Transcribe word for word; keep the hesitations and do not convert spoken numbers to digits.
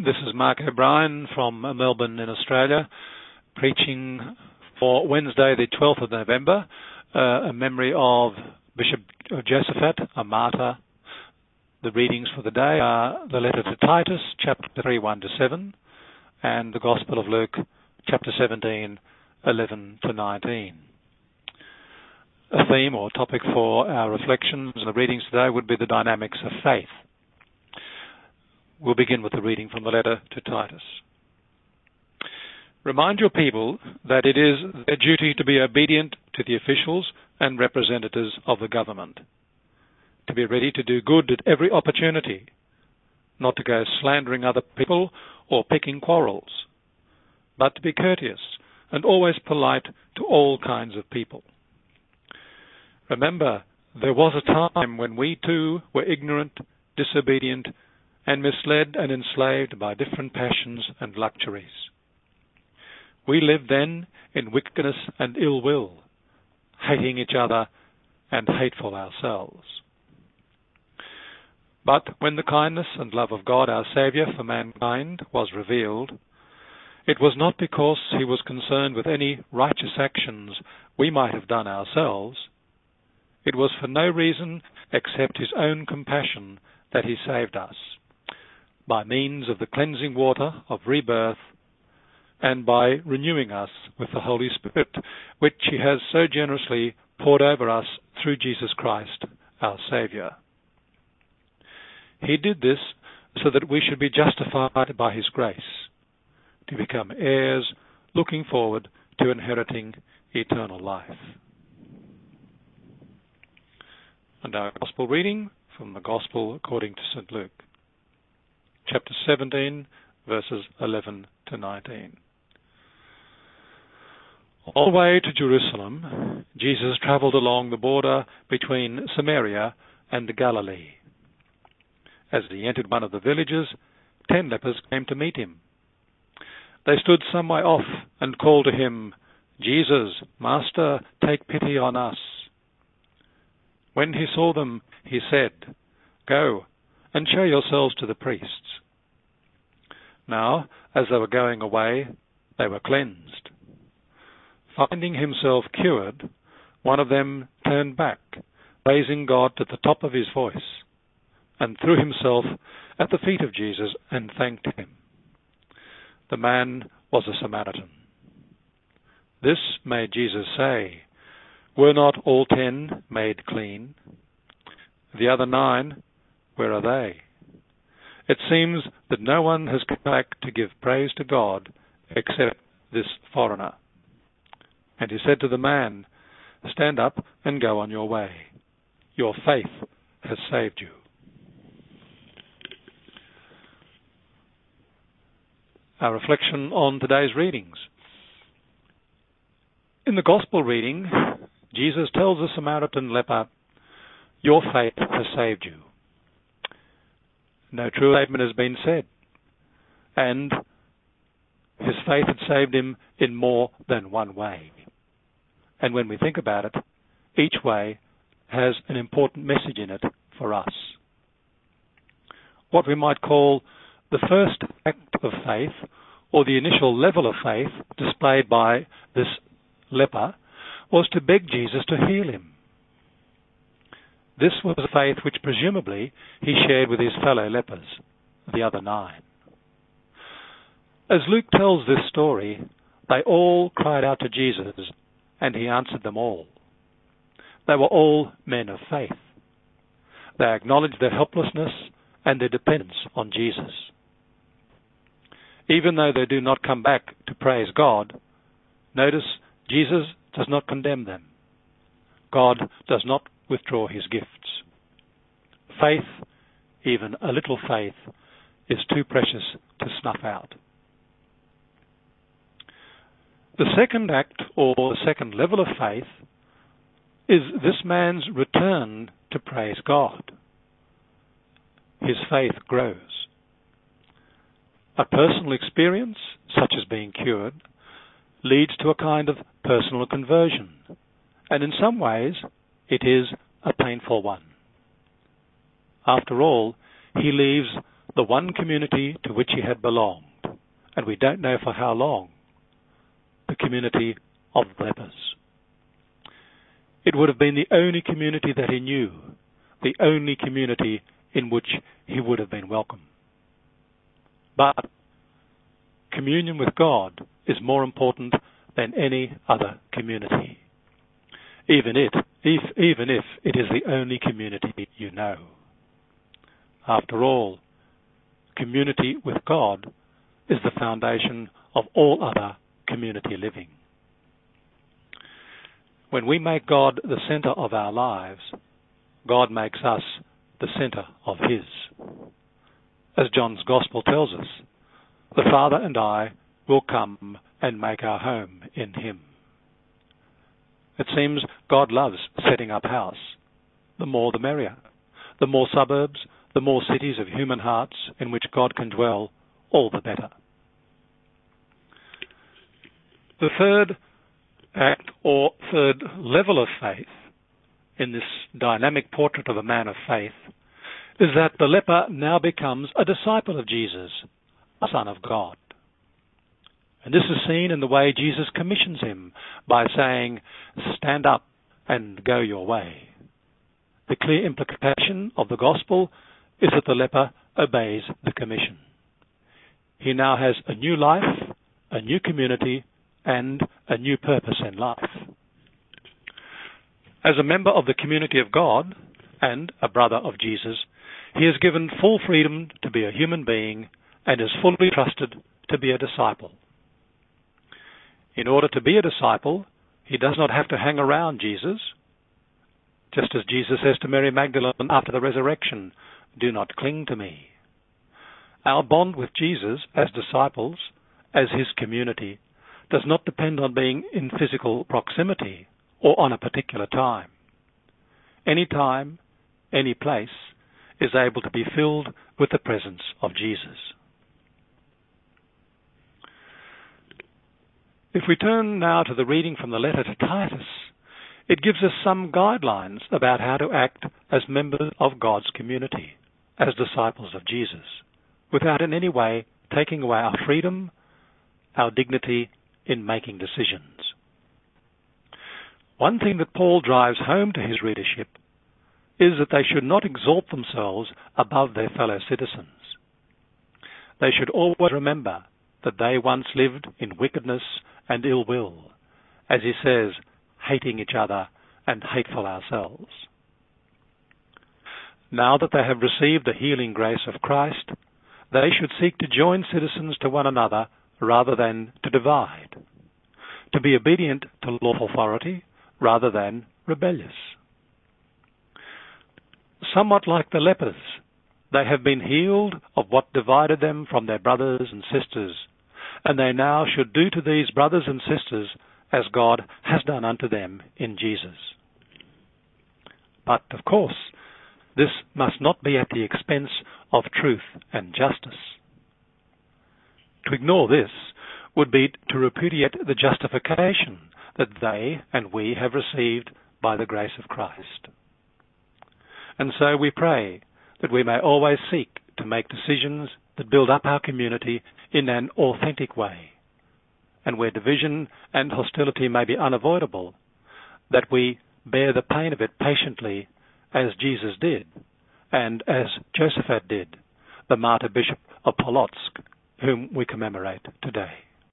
This is Mark O'Brien from Melbourne in Australia, preaching for Wednesday the twelfth of November, uh, a memory of Bishop Josaphat, a martyr. The readings for the day are the letter to Titus, chapter three, one to seven, and the Gospel of Luke, chapter seventeen, eleven to nineteen. A theme or topic for our reflections and the readings today would be the dynamics of faith. We'll begin with the reading from the letter to Titus. Remind your people that it is their duty to be obedient to the officials and representatives of the government, to be ready to do good at every opportunity, not to go slandering other people or picking quarrels, but to be courteous and always polite to all kinds of people. Remember, there was a time when we too were ignorant, disobedient, and misled and enslaved by different passions and luxuries. We lived then in wickedness and ill will, hating each other and hateful ourselves. But when the kindness and love of God our Saviour for mankind was revealed, it was not because he was concerned with any righteous actions we might have done ourselves. It was for no reason except his own compassion that he saved us, by means of the cleansing water of rebirth, and by renewing us with the Holy Spirit, which he has so generously poured over us through Jesus Christ, our Saviour. He did this so that we should be justified by his grace, to become heirs looking forward to inheriting eternal life. And our Gospel reading from the Gospel according to Saint Luke, chapter seventeen, verses eleven to nineteen. All the way to Jerusalem, Jesus travelled along the border between Samaria and Galilee. As he entered one of the villages, ten lepers came to meet him. They stood some way off and called to him, "Jesus, Master, take pity on us." When he saw them, he said, "Go and show yourselves to the priests." Now, as they were going away, they were cleansed. Finding himself cured, one of them turned back, praising God at the top of his voice, and threw himself at the feet of Jesus and thanked him. The man was a Samaritan. This made Jesus say, "Were not all ten made clean? The other nine, where are they?" It seems that no one has come back to give praise to God except this foreigner. And he said to the man, "Stand up and go on your way. Your faith has saved you." Our reflection on today's readings. In the Gospel reading, Jesus tells the Samaritan leper, "Your faith has saved you." No true statement has been said, and his faith had saved him in more than one way. And when we think about it, each way has an important message in it for us. What we might call the first act of faith, or the initial level of faith displayed by this leper, was to beg Jesus to heal him. This was a faith which presumably he shared with his fellow lepers, the other nine. As Luke tells this story, they all cried out to Jesus, and he answered them all. They were all men of faith. They acknowledged their helplessness and their dependence on Jesus. Even though they do not come back to praise God, notice Jesus does not condemn them. God does not withdraw his gifts. Faith, even a little faith, is too precious to snuff out. The second act, or the second level of faith, is this man's return to praise God. His faith grows. A personal experience, such as being cured, leads to a kind of personal conversion, and in some ways it is a painful one. After all, he leaves the one community to which he had belonged, and we don't know for how long, the community of lepers. It would have been the only community that he knew, the only community in which he would have been welcome. But communion with God is more important than any other community, even it, if, even if it is the only community you know. After all, community with God is the foundation of all other community living. When we make God the center of our lives, God makes us the center of his. As John's Gospel tells us, the Father and I will come and make our home in him. It seems God loves setting up house. The more the merrier. The more suburbs, the more cities of human hearts in which God can dwell, all the better. The third act or third level of faith in this dynamic portrait of a man of faith is that the leper now becomes a disciple of Jesus, a son of God. And this is seen in the way Jesus commissions him by saying, "Stand up and go your way." The clear implication of the gospel is that the leper obeys the commission. He now has a new life, a new community, and a new purpose in life. As a member of the community of God and a brother of Jesus, he is given full freedom to be a human being and is fully trusted to be a disciple. In order to be a disciple, he does not have to hang around Jesus, just as Jesus says to Mary Magdalene after the resurrection, "Do not cling to me." Our bond with Jesus as disciples, as his community, does not depend on being in physical proximity or on a particular time. Any time, any place is able to be filled with the presence of Jesus. If we turn now to the reading from the letter to Titus, it gives us some guidelines about how to act as members of God's community, as disciples of Jesus, without in any way taking away our freedom, our dignity in making decisions. One thing that Paul drives home to his readership is that they should not exalt themselves above their fellow citizens. They should always remember that they once lived in wickedness and ill will, as he says, hating each other and hateful ourselves. Now that they have received the healing grace of Christ, they should seek to join citizens to one another rather than to divide, to be obedient to lawful authority rather than rebellious. Somewhat like the lepers, they have been healed of what divided them from their brothers and sisters, and they now should do to these brothers and sisters as God has done unto them in Jesus. But, of course, this must not be at the expense of truth and justice. To ignore this would be to repudiate the justification that they and we have received by the grace of Christ. And so we pray that we may always seek to make decisions that build up our community in an authentic way, and where division and hostility may be unavoidable, that we bear the pain of it patiently as Jesus did, and as Josaphat did, the martyr bishop of Polotsk, whom we commemorate today.